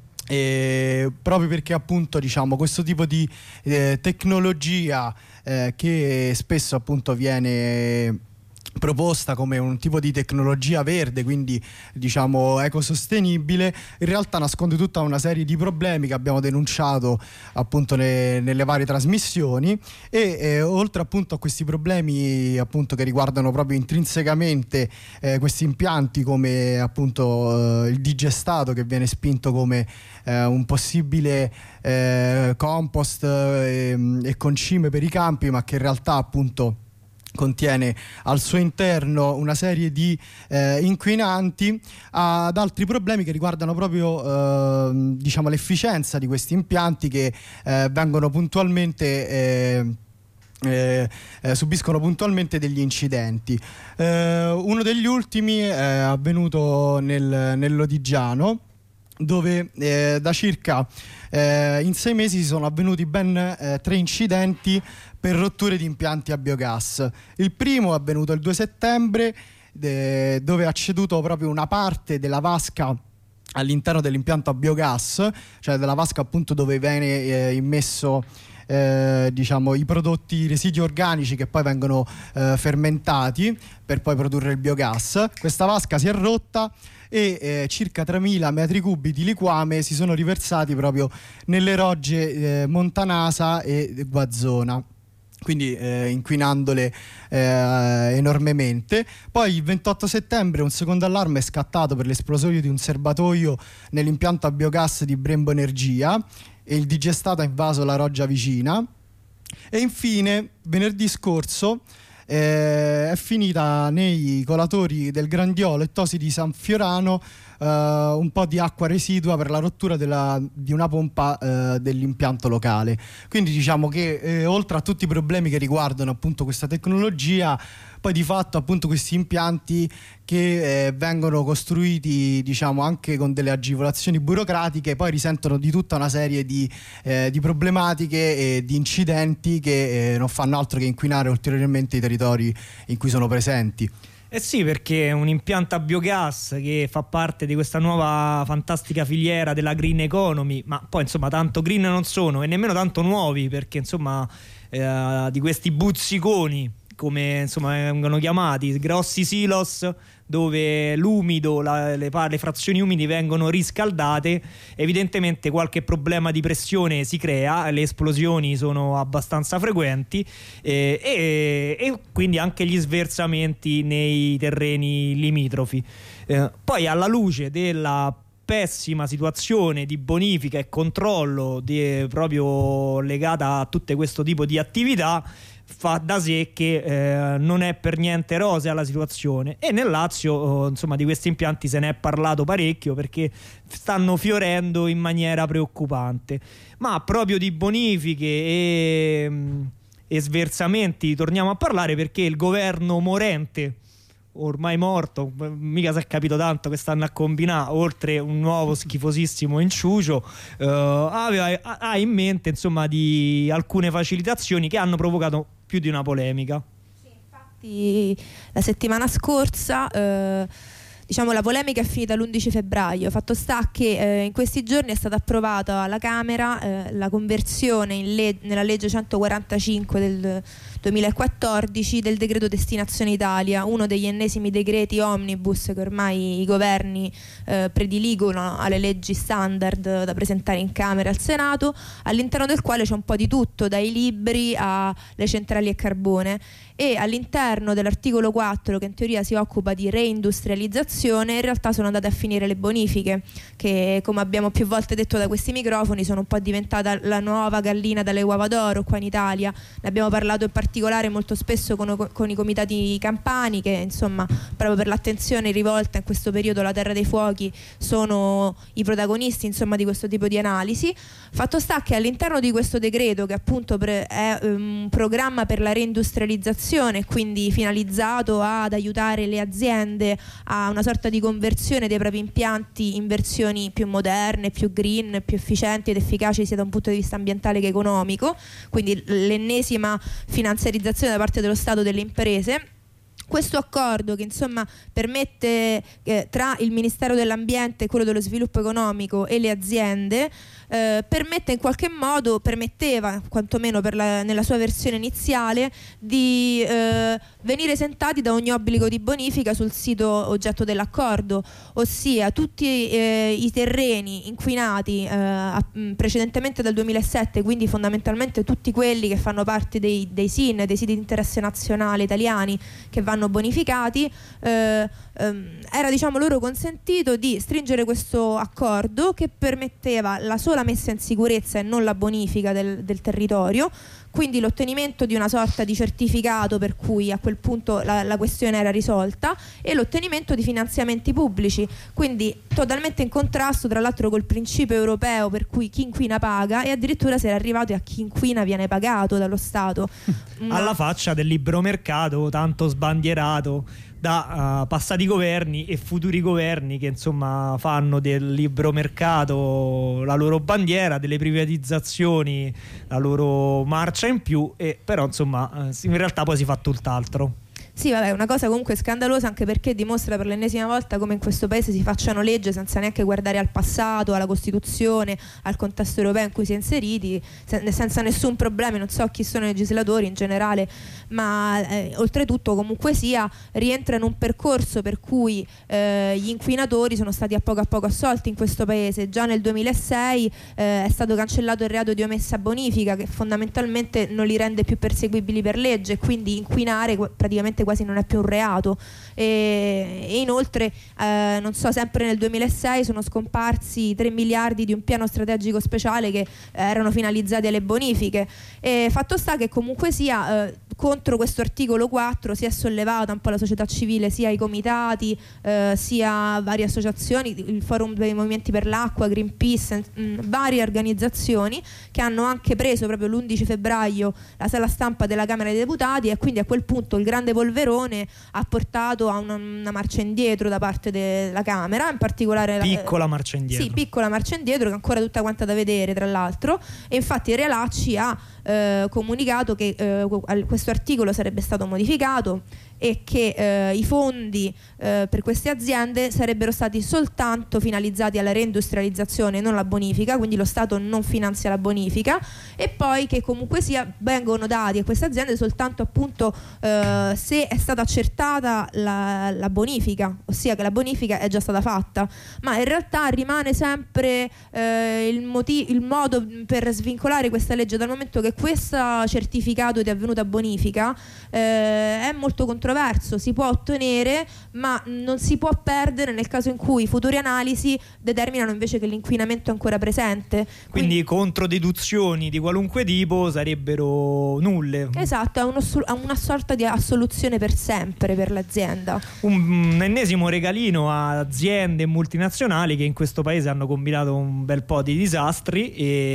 E proprio perché appunto, diciamo, questo tipo di eh, tecnologia eh, che spesso appunto viene proposta come un tipo di tecnologia verde, quindi diciamo ecosostenibile, in realtà nasconde tutta una serie di problemi che abbiamo denunciato appunto ne, nelle varie trasmissioni e eh, oltre appunto a questi problemi appunto che riguardano proprio intrinsecamente eh, questi impianti, come appunto eh, il digestato, che viene spinto come eh, un possibile eh, compost eh, e concime per i campi, ma che in realtà appunto contiene al suo interno una serie di eh, inquinanti, ad altri problemi che riguardano proprio eh, diciamo l'efficienza di questi impianti, che eh, vengono puntualmente eh, Eh, eh, subiscono puntualmente degli incidenti. Eh, uno degli ultimi è avvenuto nel, nell'Odigiano, dove eh, da circa eh, in sei mesi sono avvenuti ben eh, tre incidenti per rotture di impianti a biogas. Il primo è avvenuto il due settembre, de, dove ha ceduto proprio una parte della vasca all'interno dell'impianto a biogas, cioè della vasca appunto dove viene eh, immesso Eh, diciamo i prodotti, i residui organici che poi vengono eh, fermentati per poi produrre il biogas. Questa vasca si è rotta e eh, circa tremila metri cubi di liquame si sono riversati proprio nelle rogge eh, Montanasa e Guazzona, quindi eh, inquinandole eh, enormemente. Poi il ventotto settembre un secondo allarme è scattato per l'esplosione di un serbatoio nell'impianto a biogas di Brembo Energia e il digestato ha invaso la roggia vicina. E infine venerdì scorso eh, è finita nei colatori del Grandiolo e Tosi di San Fiorano eh, un po' di acqua residua per la rottura della, di una pompa eh, dell'impianto locale. Quindi diciamo che eh, oltre a tutti i problemi che riguardano appunto questa tecnologia, poi di fatto appunto questi impianti che eh, vengono costruiti diciamo anche con delle agevolazioni burocratiche poi risentono di tutta una serie di, eh, di problematiche e di incidenti che eh, non fanno altro che inquinare ulteriormente i territori in cui sono presenti. Eh sì, perché è un impianto a biogas che fa parte di questa nuova fantastica filiera della green economy, ma poi insomma tanto green non sono e nemmeno tanto nuovi, perché insomma eh, di questi buzziconi, come insomma vengono chiamati, grossi silos dove l'umido, la, le, le frazioni umidi vengono riscaldate, evidentemente qualche problema di pressione si crea, le esplosioni sono abbastanza frequenti eh, e, e quindi anche gli sversamenti nei terreni limitrofi. Eh, poi alla luce della pessima situazione di bonifica e controllo di, proprio legata a tutto questo tipo di attività, fa da sé che eh, non è per niente rosea la situazione, e nel Lazio oh, insomma di questi impianti se ne è parlato parecchio perché stanno fiorendo in maniera preoccupante. Ma proprio di bonifiche e, e sversamenti torniamo a parlare, perché il governo morente, ormai morto, mica si è capito tanto che stanno a combinare, oltre un nuovo schifosissimo inciucio, eh, aveva, ha in mente insomma di alcune facilitazioni che hanno provocato più di una polemica. Sì, infatti la settimana scorsa eh, diciamo la polemica è finita l'undici febbraio. Fatto sta che eh, in questi giorni è stata approvata alla Camera eh, la conversione in le- nella legge centoquarantacinque del duemilaquattordici del decreto Destinazione Italia, uno degli ennesimi decreti omnibus che ormai i governi eh, prediligono alle leggi standard da presentare in Camera e al Senato, all'interno del quale c'è un po' di tutto, dai libri alle centrali a carbone. E all'interno dell'articolo quattro, che in teoria si occupa di reindustrializzazione, in realtà sono andate a finire le bonifiche, che come abbiamo più volte detto da questi microfoni sono un po' diventata la nuova gallina dalle uova d'oro qua in Italia. Ne abbiamo parlato in particolare particolare molto spesso con, con i comitati campani, che insomma proprio per l'attenzione rivolta in questo periodo alla Terra dei Fuochi sono i protagonisti insomma di questo tipo di analisi. Fatto sta che all'interno di questo decreto, che appunto pre- è un programma per la reindustrializzazione, quindi finalizzato ad aiutare le aziende a una sorta di conversione dei propri impianti in versioni più moderne, più green, più efficienti ed efficaci sia da un punto di vista ambientale che economico, quindi l'ennesima finanziarizzazione da parte dello Stato delle imprese. Questo accordo, che insomma permette eh, tra il Ministero dell'Ambiente, quello dello sviluppo economico e le aziende, eh, permette in qualche modo, permetteva quantomeno per la, nella sua versione iniziale, di eh, venire esentati da ogni obbligo di bonifica sul sito oggetto dell'accordo, ossia tutti eh, i terreni inquinati eh, a, precedentemente dal duemilasette, quindi fondamentalmente tutti quelli che fanno parte dei, dei S I N, dei siti di interesse nazionale italiani, che vanno bonificati, eh, ehm, era diciamo loro consentito di stringere questo accordo che permetteva la sola messa in sicurezza e non la bonifica del, del territorio, quindi l'ottenimento di una sorta di certificato per cui a quel punto la, la questione era risolta, e l'ottenimento di finanziamenti pubblici, quindi totalmente in contrasto tra l'altro col principio europeo per cui chi inquina paga, e addirittura si era arrivati a chi inquina viene pagato dallo Stato. Una... alla faccia del libero mercato tanto sbandierato da uh, passati governi e futuri governi, che insomma fanno del libero mercato la loro bandiera, delle privatizzazioni la loro marcia in più, e però insomma uh, in realtà poi si fa tutt'altro. Sì, vabbè, una cosa comunque scandalosa, anche perché dimostra per l'ennesima volta come in questo paese si facciano leggi senza neanche guardare al passato, alla Costituzione, al contesto europeo in cui si è inseriti, sen- senza nessun problema. Non so chi sono i legislatori in generale, ma eh, oltretutto comunque sia rientra in un percorso per cui eh, gli inquinatori sono stati a poco a poco assolti in questo paese. Già nel duemilasei eh, è stato cancellato il reato di omessa bonifica, che fondamentalmente non li rende più perseguibili per legge, quindi inquinare praticamente quasi non è più un reato, e, e inoltre eh, non so, sempre nel duemilasei sono scomparsi tre miliardi di un piano strategico speciale che eh, erano finalizzati alle bonifiche. E fatto sta che comunque sia eh, contro questo articolo quattro si è sollevata un po' la società civile, sia i comitati eh, sia varie associazioni, il Forum dei Movimenti per l'Acqua, Greenpeace, mh, varie organizzazioni che hanno anche preso proprio l'undici febbraio la sala stampa della Camera dei Deputati, e quindi a quel punto il grande polverone ha portato a una, una marcia indietro da parte della Camera, in particolare piccola la, marcia indietro. Sì, piccola marcia indietro, che è ancora tutta quanta da vedere tra l'altro, e infatti Realacci ha eh, comunicato che eh, questo articolo sarebbe stato modificato e che eh, i fondi eh, per queste aziende sarebbero stati soltanto finalizzati alla reindustrializzazione e non alla bonifica, quindi lo Stato non finanzia la bonifica, e poi che comunque sia vengono dati a queste aziende soltanto appunto eh, se è stata accertata la, la bonifica, ossia che la bonifica è già stata fatta, ma in realtà rimane sempre eh, il, motiv- il modo per svincolare questa legge, dal momento che questo certificato di avvenuta bonifica eh, è molto controverso. Si può ottenere, ma non si può perdere nel caso in cui future analisi determinano invece che l'inquinamento è ancora presente. Quindi, Quindi controdeduzioni di qualunque tipo sarebbero nulle. Esatto, è, uno, è una sorta di assoluzione per sempre per l'azienda. Un, un ennesimo regalino a aziende e multinazionali che in questo paese hanno combinato un bel po' di disastri,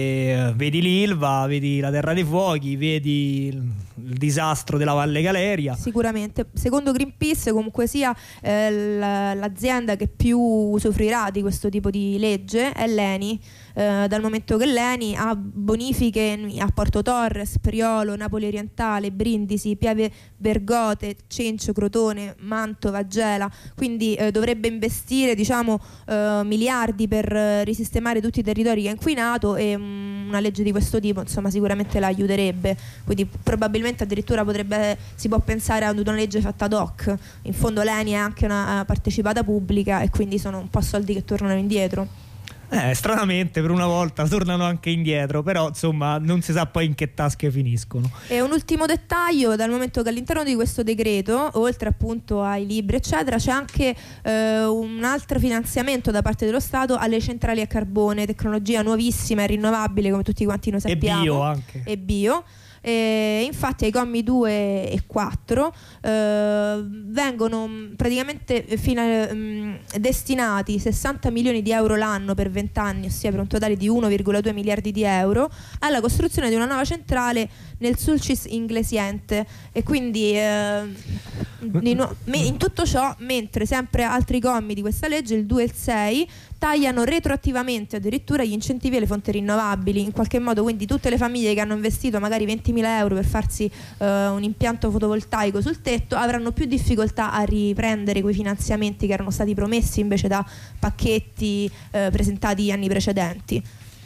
e vedi l'Ilva, vedi la Terra dei Fuochi, vedi il, il disastro della Valle Galeria. Sicuramente. Secondo Greenpeace comunque sia eh, l'azienda che più soffrirà di questo tipo di legge è l'Eni, eh, dal momento che l'Eni ha bonifiche a Porto Torres, Priolo, Napoli Orientale, Brindisi, Piave Bergote, Cencio, Crotone, Mantova, Gela, quindi eh, dovrebbe investire diciamo eh, miliardi per eh, risistemare tutti i territori che ha inquinato, e um, una legge di questo tipo insomma sicuramente la aiuterebbe, quindi probabilmente addirittura potrebbe, si può pensare ad una legge fatta ad hoc. In fondo l'Eni è anche una partecipata pubblica, e quindi sono un po' soldi che tornano indietro. Eh, stranamente per una volta tornano anche indietro, però insomma non si sa poi in che tasche finiscono. E un ultimo dettaglio, dal momento che all'interno di questo decreto, oltre appunto ai libri eccetera, c'è anche eh, un altro finanziamento da parte dello Stato alle centrali a carbone, tecnologia nuovissima e rinnovabile come tutti quanti noi sappiamo, e bio anche. E bio. E infatti ai commi due e quattro eh, vengono praticamente fino a, mh, destinati sessanta milioni di euro l'anno per venti anni, ossia per un totale di uno virgola due miliardi di euro, alla costruzione di una nuova centrale nel Sulcis Inglesiente. E quindi eh, in, in tutto ciò, mentre sempre altri commi di questa legge, il due e il sei, tagliano retroattivamente addirittura gli incentivi alle fonti rinnovabili, in qualche modo. Quindi tutte le famiglie che hanno investito magari ventimila euro per farsi eh, un impianto fotovoltaico sul tetto avranno più difficoltà a riprendere quei finanziamenti che erano stati promessi invece da pacchetti eh, presentati anni precedenti.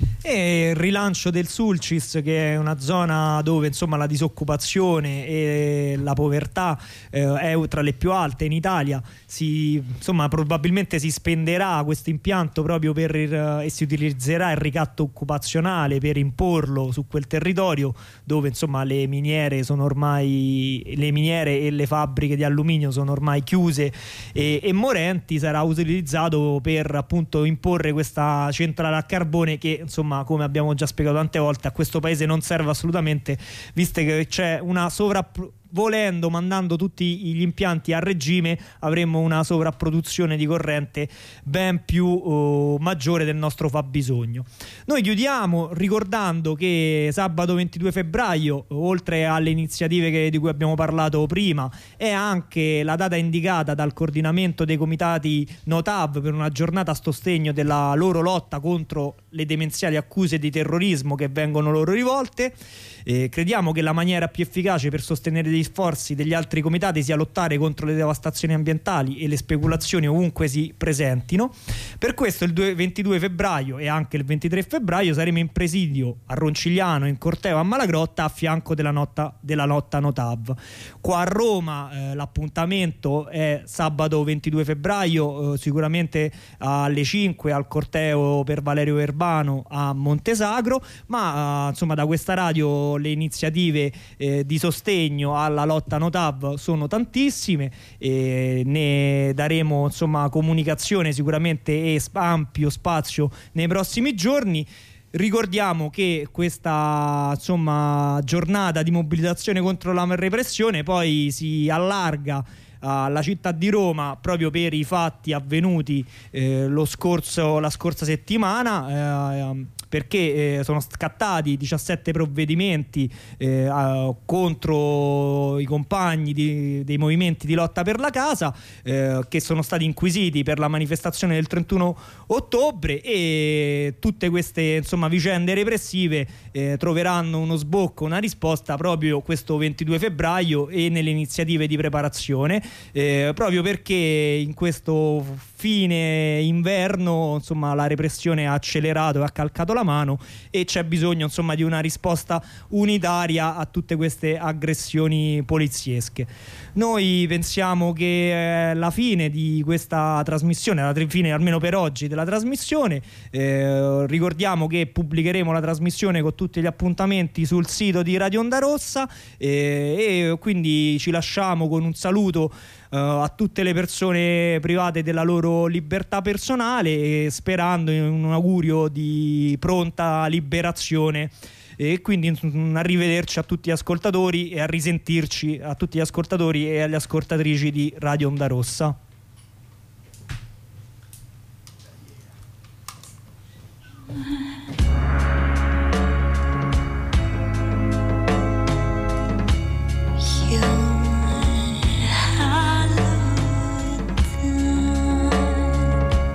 E il rilancio del Sulcis, che è una zona dove insomma la disoccupazione e la povertà eh, è tra le più alte in Italia, si, insomma probabilmente si spenderà questo impianto proprio per il, e si utilizzerà il ricatto occupazionale per imporlo su quel territorio dove insomma le miniere sono ormai le miniere e le fabbriche di alluminio sono ormai chiuse e, e morenti. Sarà utilizzato per appunto imporre questa centrale a carbone che insomma, come abbiamo già spiegato tante volte, a questo paese non serve assolutamente, visto che c'è una sovrapp- volendo, mandando tutti gli impianti a regime, avremmo una sovrapproduzione di corrente ben più uh, maggiore del nostro fabbisogno. Noi chiudiamo ricordando che sabato ventidue febbraio, oltre alle iniziative che, di cui abbiamo parlato prima, è anche la data indicata dal coordinamento dei comitati Notav per una giornata a sostegno della loro lotta contro le demenziali accuse di terrorismo che vengono loro rivolte. Eh, crediamo che la maniera più efficace per sostenere gli sforzi degli altri comitati sia lottare contro le devastazioni ambientali e le speculazioni ovunque si presentino. Per questo il ventidue febbraio e anche il ventitré febbraio saremo in presidio a Roncigliano, in corteo a Malagrotta, a fianco della, notta, della lotta Notav. Qua a Roma eh, l'appuntamento è sabato ventidue febbraio, eh, sicuramente alle cinque al corteo per Valerio Verbano a Montesagro, ma eh, insomma da questa radio le iniziative eh, di sostegno alla lotta Notav sono tantissime e ne daremo insomma comunicazione sicuramente e ampio spazio nei prossimi giorni. Ricordiamo che questa insomma giornata di mobilitazione contro la repressione poi si allarga alla città di Roma proprio per i fatti avvenuti eh, lo scorso, la scorsa settimana, eh, perché eh, sono scattati diciassette provvedimenti eh, a, contro i compagni di, dei movimenti di lotta per la casa eh, che sono stati inquisiti per la manifestazione del trentuno ottobre, e tutte queste insomma vicende repressive eh, troveranno uno sbocco, una risposta proprio questo ventidue febbraio e nelle iniziative di preparazione, eh, proprio perché in questo fine inverno insomma la repressione ha accelerato e ha calcato la mano e c'è bisogno insomma di una risposta unitaria a tutte queste aggressioni poliziesche. Noi pensiamo che eh, la fine di questa trasmissione, la fine almeno per oggi della trasmissione, eh, ricordiamo che pubblicheremo la trasmissione con tutti gli appuntamenti sul sito di Radio Onda Rossa, eh, e quindi ci lasciamo con un saluto Uh, a tutte le persone private della loro libertà personale, e sperando in un augurio di pronta liberazione, e quindi un arrivederci a tutti gli ascoltatori e a risentirci a tutti gli ascoltatori e alle ascoltatrici di Radio Onda Rossa.